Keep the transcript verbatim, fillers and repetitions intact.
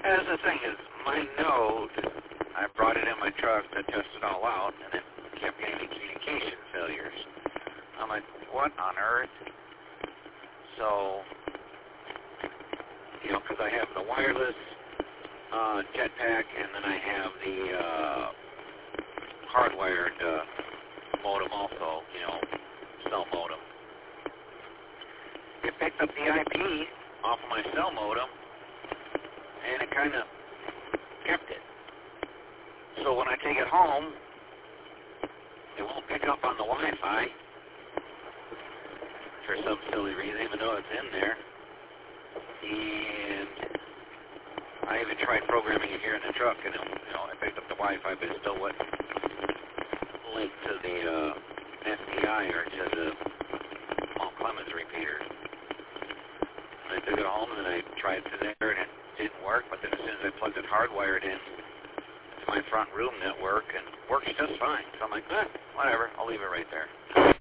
As the thing is, my node, I brought it in my truck to test it all out, and it kept getting communication failures. I'm like, what on earth? So, you know, because I have the wireless uh, jetpack, and then I have the uh, hardwired uh, modem also, you know, cell modem. It picked up the I P off of my cell modem, and it kind of kept it. So when I take it home, it won't pick up on the Wi-Fi for some silly reason, even though it's in there. And I even tried programming it here in the truck, and it, you know, I picked up the Wi-Fi, but it still wouldn't link to the uh, S P I or to the Mount Clemens repeater. And I took it home, and then I tried it there, and it didn't work. But then as soon as I plugged it hardwired in to my front room network, and it works just fine. So I'm like, eh, whatever, I'll leave it right there.